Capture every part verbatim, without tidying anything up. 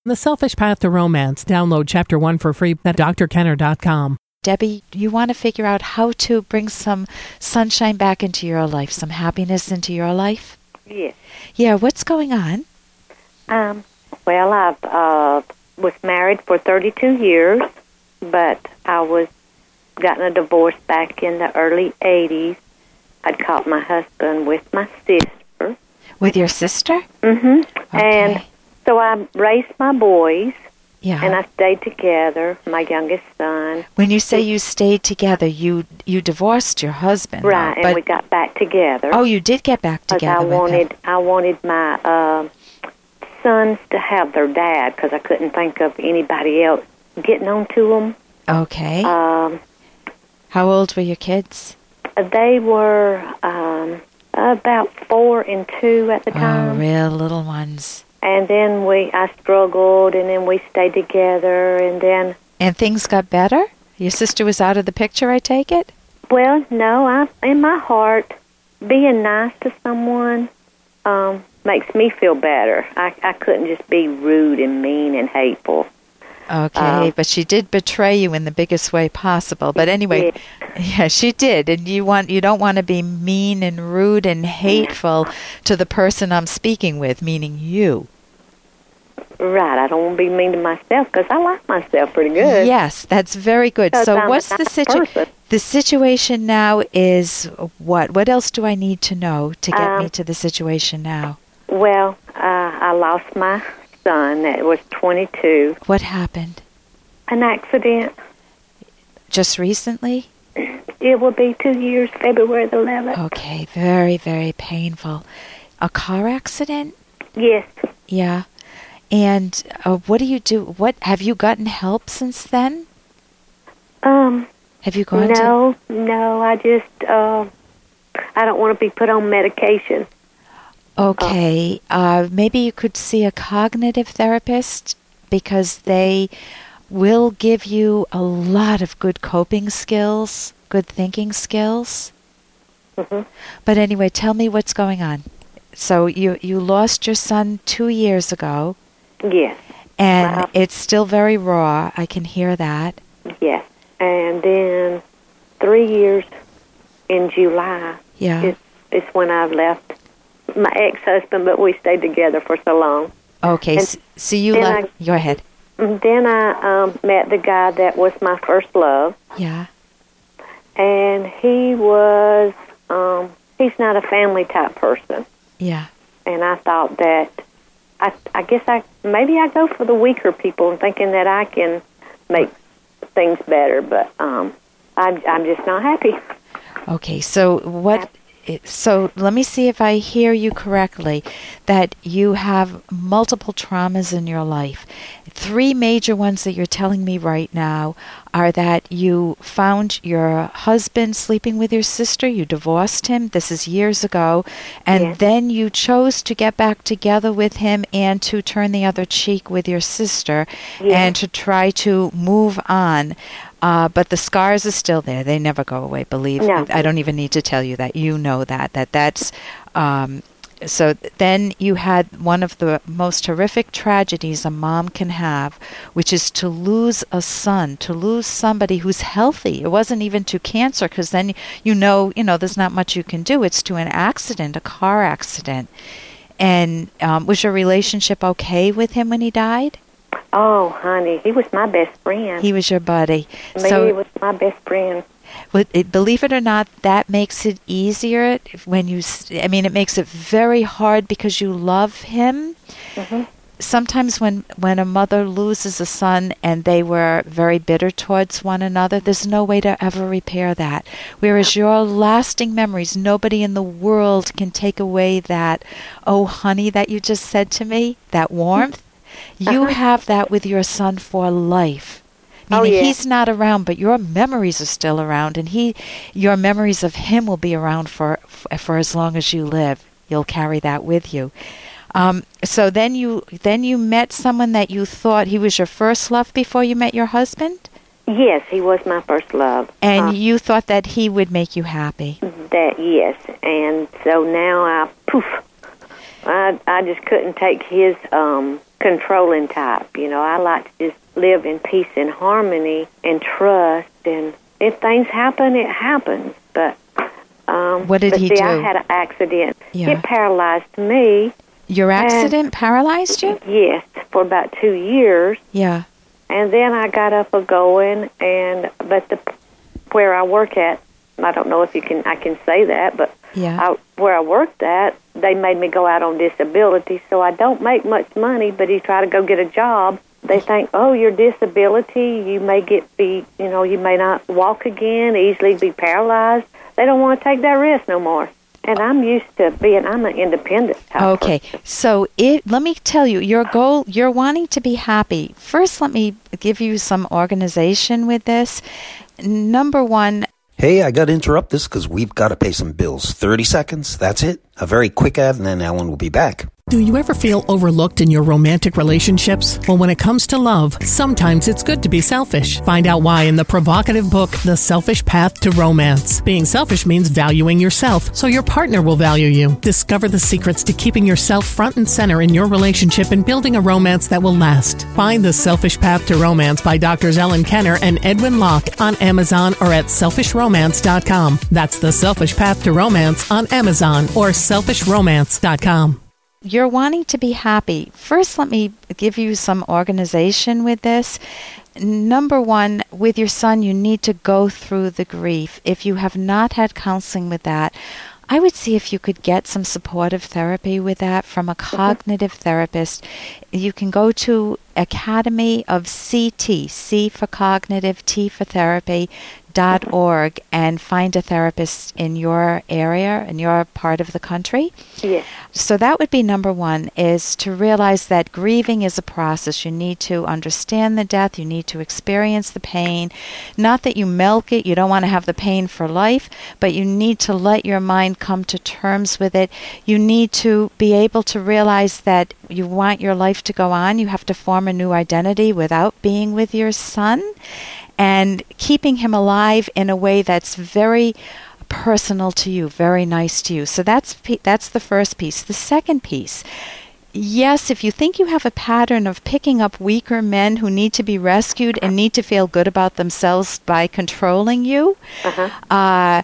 The Selfish Path to Romance. Download Chapter one for free at d r kenner dot com. Debbie, you want to figure out how to bring some sunshine back into your life, some happiness into your life? Yes. Yeah, what's going on? Um, well, I uh, was married for thirty-two years, but I was gotten a divorce back in the early eighties. I'd caught my husband with my sister. With your sister? Mm-hmm. Okay. And so I raised my boys, yeah. and I stayed together, my youngest son. When you say you stayed together, you you divorced your husband. Right, though, and but, we got back together. Oh, you did get back together I with wanted, him. I wanted my uh, sons to have their dad, because I couldn't think of anybody else getting on to them. Okay. Um, How old were your kids? they were um, about four and two at the time. Oh, real little ones. And then we, I struggled, and then we stayed together, and then... And things got better? Your sister was out of the picture, I take it? Well, no, I, in my heart, being nice to someone um, makes me feel better. I, I couldn't just be rude and mean and hateful. Okay, Um, but she did betray you in the biggest way possible. But anyway, yeah, she did, and you want you don't want to be mean and rude and hateful to the person I'm speaking with, meaning you. Right, I don't want to be mean to myself, because I like myself pretty good. Yes, that's very good. 'Cause So I'm what's a the nice situation? person. The situation now is what? What else do I need to know to get Um, me to the situation now? Well, uh, I lost my son that was twenty-two. What happened? An accident. Just recently? It will be two years, February the eleventh. Okay, very, very painful. A car accident? Yes. Yeah. And uh, what do you do? What have you gotten help since then? Um. Have you gone to? No, no. I just, uh, I don't want to be put on medication. Okay. Uh, maybe you could see a cognitive therapist, because they will give you a lot of good coping skills, good thinking skills. Mm-hmm. But anyway, tell me what's going on. So you you lost your son two years ago. Yes. And Wow. it's still very raw. I can hear that. Yes. And then three years in July Yeah. is, is when I left my ex-husband, but we stayed together for so long. Okay. And So, so you then left. I- Go ahead. And then I um, met the guy that was my first love, Yeah. and he was, um, he's not a family type person. Yeah. And I thought that, I, I guess I, maybe I go for the weaker people and thinking that I can make things better, but um, I, I'm just not happy. Okay. So what? So let me see if I hear you correctly. That you have multiple traumas in your life. Three major ones that you're telling me right now are that you found your husband sleeping with your sister, you divorced him, this is years ago, and Yes. then you chose to get back together with him and to turn the other cheek with your sister Yes. and to try to move on. Uh, but the scars are still there. They never go away, believe me. No. I don't even need to tell you that. You know that. That that's... Um, So then you had one of the most horrific tragedies a mom can have, which is to lose a son, to lose somebody who's healthy. It wasn't even to cancer, because then you know, you know, there's not much you can do. It's to an accident, a car accident. And um, was your relationship okay with him when he died? Oh, honey, he was my best friend. He was your buddy. Me, So he was my best friend. But it, believe it or not, that makes it easier when you, s- I mean, it makes it very hard because you love him. Mm-hmm. Sometimes when, when a mother loses a son and they were very bitter towards one another, there's no way to ever repair that. Whereas your lasting memories, nobody in the world can take away that, oh, honey, that you just said to me, that warmth. You Uh-huh. have that with your son for life. Oh, Meaning yeah. he's not around, but your memories are still around, and he, your memories of him will be around for for as long as you live. You'll carry that with you. Um, so then you then you met someone that you thought he was your first love before you met your husband, Yes, he was my first love. and Uh, you thought that he would make you happy. That, yes. And so now I, poof, I, I just couldn't take his um, controlling type. You know, I like to just live in peace and harmony and trust. And if things happen, it happens. But um, what did but he see, do? I had an accident. Yeah. It paralyzed me. Your accident and, paralyzed you? Yes, for about two years. Yeah. And then I got up a going, and but the where I work at, I don't know if you can I can say that, but yeah. I, where I worked at, they made me go out on disability, so I don't make much money. But you try to go get a job, they think, oh, your disability, you may get be, you know, you may not walk again, easily be paralyzed. They don't want to take that risk no more. And I'm used to being, I'm an independent type Okay, person. so it, let me tell you, your goal, you're wanting to be happy. First, let me give you some organization with this. Number one. Hey, I got to interrupt this because we've got to pay some bills. thirty seconds, that's it. A very quick ad, and then Ellen will be back. Do you ever feel overlooked in your romantic relationships? Well, when it comes to love, sometimes it's good to be selfish. Find out why in the provocative book, The Selfish Path to Romance. Being selfish means valuing yourself, so your partner will value you. Discover the secrets to keeping yourself front and center in your relationship and building a romance that will last. Find The Selfish Path to Romance by Doctors Ellen Kenner and Edwin Locke on Amazon or at selfish romance dot com. That's The Selfish Path to Romance on Amazon or selfish romance dot com. You're wanting to be happy. First, let me give you some organization with this. Number one, with your son, you need to go through the grief. If you have not had counseling with that, I would see if you could get some supportive therapy with that from a cognitive therapist. You can go to Academy of C T, C for cognitive, T for therapy, dot org, and find a therapist in your area, in your part of the country. Yes. So that would be number one, is to realize that grieving is a process. You need to understand the death. You need to experience the pain. Not that you milk it. You don't want to have the pain for life, but you need to let your mind come to terms with it. You need to be able to realize that you want your life to go on. You have to form a new identity without being with your son, and keeping him alive in a way that's very personal to you, very nice to you. So that's that's the first piece. The second piece, yes, if you think you have a pattern of picking up weaker men who need to be rescued and need to feel good about themselves by controlling you, uh-huh. uh,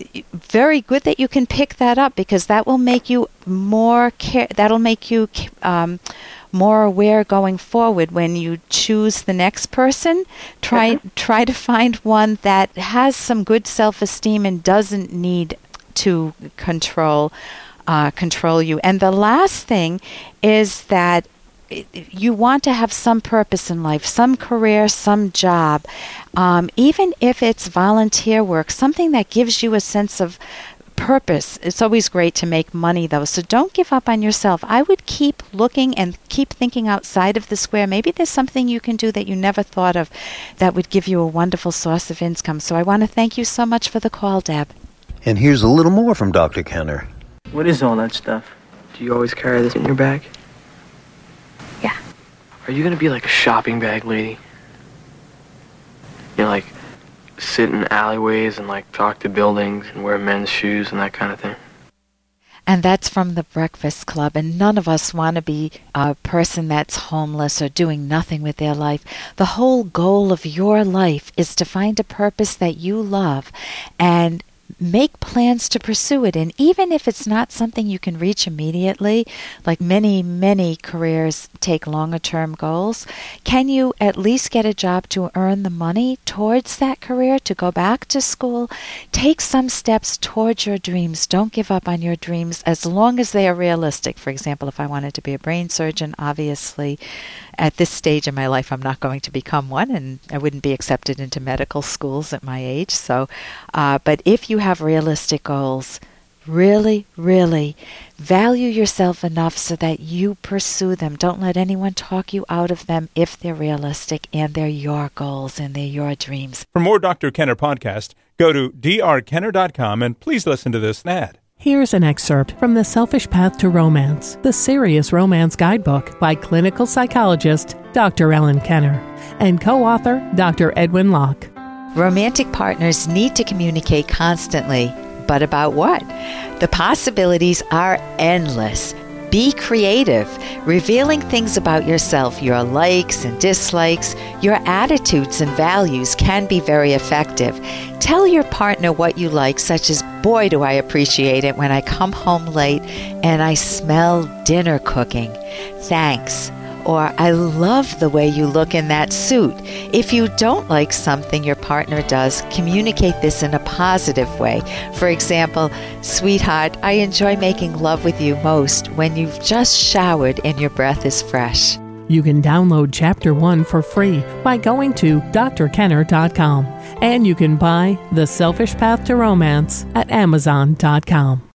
very good that you can pick that up, because that will make you more care. That'll make you um, more aware going forward when you choose the next person. Try uh-huh. try to find one that has some good self-esteem and doesn't need to control uh, control you. And the last thing is that you want to have some purpose in life, some career, some job, um, even if it's volunteer work, something that gives you a sense of purpose. It's always great to make money, though, so don't give up on yourself. I would keep looking and keep thinking outside of the square. Maybe there's something you can do that you never thought of that would give you a wonderful source of income. So I want to thank you so much for the call, Deb. And here's a little more from Doctor Kenner. What is all that stuff? Do you always carry this in your bag? Yeah. Are you going to be like a shopping bag lady? You know, like sit in alleyways and like talk to buildings and wear men's shoes and that kind of thing? And that's from the Breakfast Club. And none of us want to be a person that's homeless or doing nothing with their life. The whole goal of your life is to find a purpose that you love and make plans to pursue it. And even if it's not something you can reach immediately, like many, many careers take longer term goals, can you at least get a job to earn the money towards that career, to go back to school? Take some steps towards your dreams. Don't give up on your dreams as long as they are realistic. For example, if I wanted to be a brain surgeon, obviously at this stage in my life, I'm not going to become one, and I wouldn't be accepted into medical schools at my age. So, uh, but if you have realistic goals, really, really value yourself enough so that you pursue them. Don't let anyone talk you out of them if they're realistic and they're your goals and they're your dreams. For more Doctor Kenner podcast, go to d r kenner dot com and please listen to this ad. Here's an excerpt from The Selfish Path to Romance, the Serious Romance Guidebook by clinical psychologist Doctor Ellen Kenner and co-author Doctor Edwin Locke. Romantic partners need to communicate constantly, but about what? The possibilities are endless. Be creative, revealing things about yourself, your likes and dislikes, your attitudes and values can be very effective. Tell your partner what you like, such as, boy, do I appreciate it when I come home late and I smell dinner cooking. Thanks. Or, I love the way you look in that suit. If you don't like something your partner does, communicate this in a positive way. For example, sweetheart, I enjoy making love with you most when you've just showered and your breath is fresh. You can download Chapter one for free by going to D R kenner dot com. And you can buy The Selfish Path to Romance at amazon dot com.